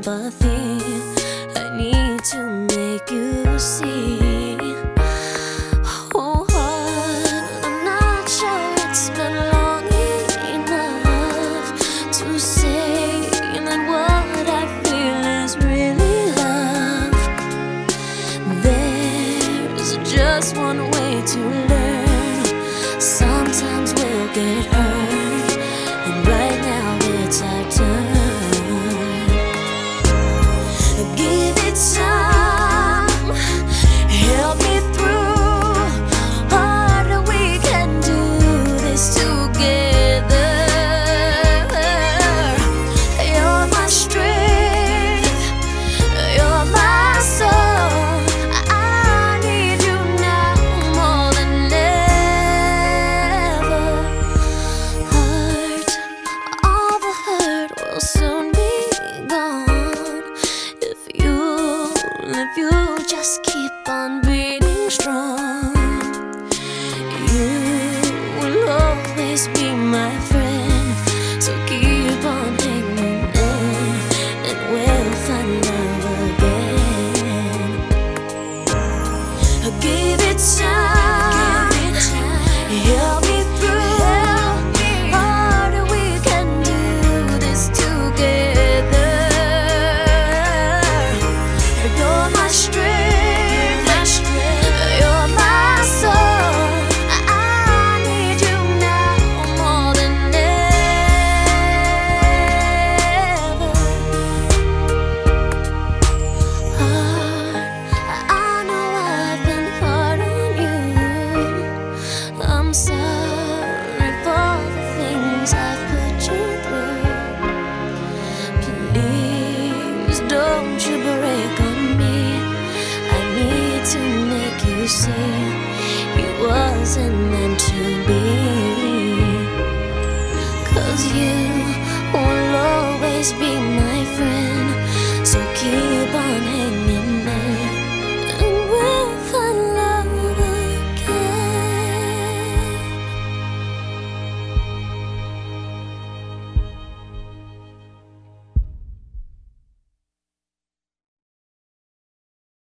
sympathy. I need to make you see. Oh, heart, I'm not sure it's been long enough to say that what I feel is really love. There's just one way to learn. Sometimes we'll get hurt, and right now it's our turn. Give it time, help me through. Harder, we can do this together. You're my strength, you're my soul. I need you now more than ever. Heart, all the hurt will soon be gone if you just keep on being strong. You will always be my friend, so keep on hanging in, and we'll find love again. Give it time, help me through. Harder, we can do this together. You're my strength, you're my soul. I need you now more than ever. I know I've been hard on you. I'm sorry for the things I've put you through. Please don't you break on me. I need to make you see it wasn't meant to be. 'Cause you will always be my friend.